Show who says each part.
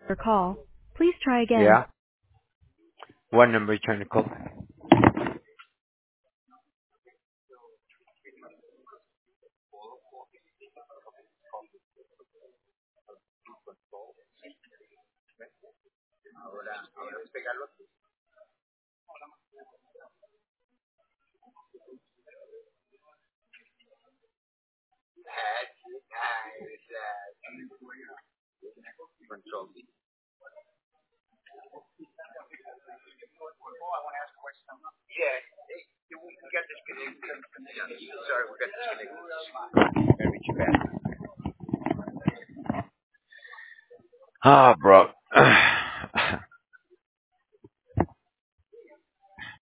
Speaker 1: Your call. Please try again.
Speaker 2: Yeah. What number you trying to call? Ah, bro.